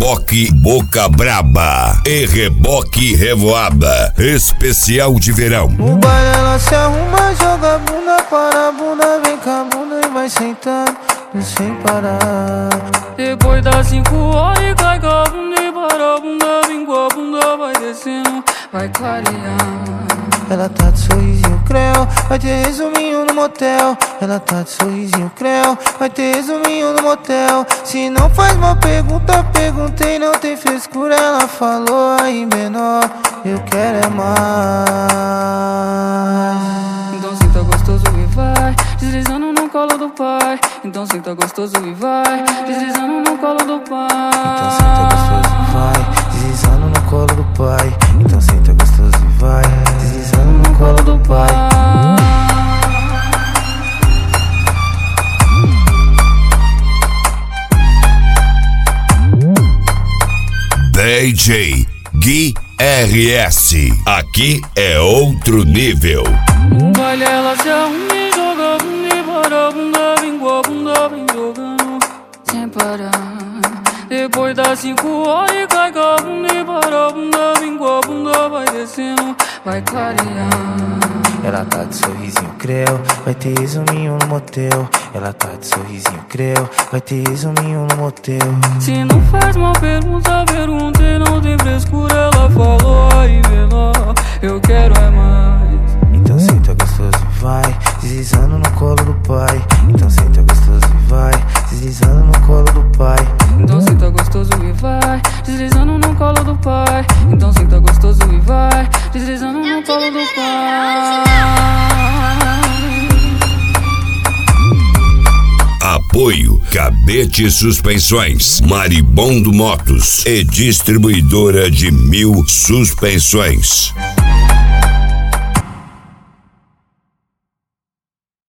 reboque Boca Braba e reboque Revoada, especial de verão. No baile ela se arruma, joga a bunda para a bunda, vem com a bunda e vai sentando sem parar. Depois das 5 horas cai com a bunda e para a bunda, vem com a bunda, vai descendo, vai clareando. Ela tá de sorrisinho creu, vai ter resuminho no motel. Ela tá de sorrisinho creu, vai ter resuminho no motel. Se não faz uma pergunta, perguntei, não tem frescura. Ela falou aí menor, eu quero é mais. Então senta gostoso e vai, deslizando no colo do pai. Então senta gostoso e vai, deslizando no colo do pai. Então senta gostoso e vai, deslizando no colo do pai. Então senta gostoso e vai, deslizando no colo do pai. DJ Gui RS, aqui é outro nível. No baile ela se arruma e joga a bunda e para a bunda, vem com a bunda, vem jogando sem parar. Depois das 5 horas cai com a bunda e para a bunda, vem com a bunda, vai descendo, vai clareando. Ela tá de sorrisinho creu, vai ter resuminho no motel. Ela tá de sorrisinho creu, vai ter resuminho no motel. Se não faz uma pergunta, perguntei, não tem frescura. Ela falou aí menor, eu quero é mais. Então senta gostoso e vai, deslizando no colo do pai. Então senta gostoso e vai, deslizando no colo do pai. Então senta gostoso e vai, deslizando no colo do pai. Então senta gostoso e vai, deslizando no colo do pai. Apoio Cabete Suspensões, Maribondo Motos e distribuidora de 1000 suspensões.